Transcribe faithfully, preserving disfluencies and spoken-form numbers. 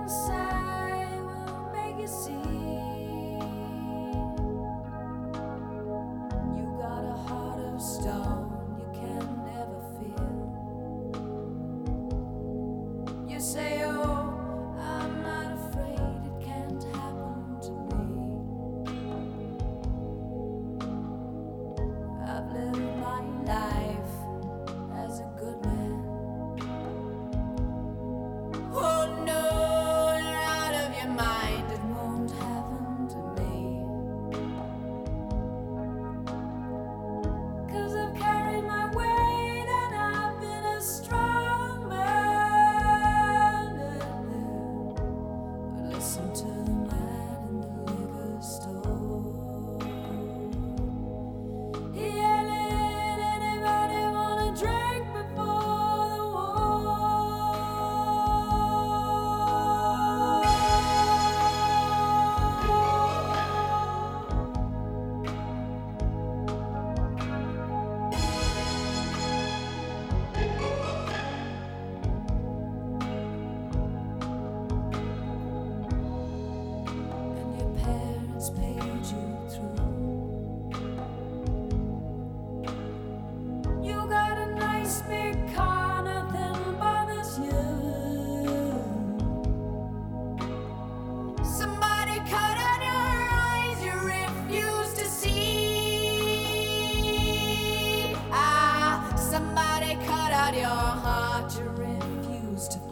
sigh will make you see. You got a heart of stone you can never feel. You say, oh, I'm not afraid, it can't happen to me. I've lived my life as a good man. Oh no, you're out of your mind, it won't happen to me. 'Cause I've carried my weight and I've been a strong man. But listen to the man in the liquor store. Yelling, anybody wanna drink before the and your parents paid you through. You got a nice big car, nothing bothers you. Somebody cut out your eyes, you refuse to see. Ah, somebody cut out your heart, you refuse to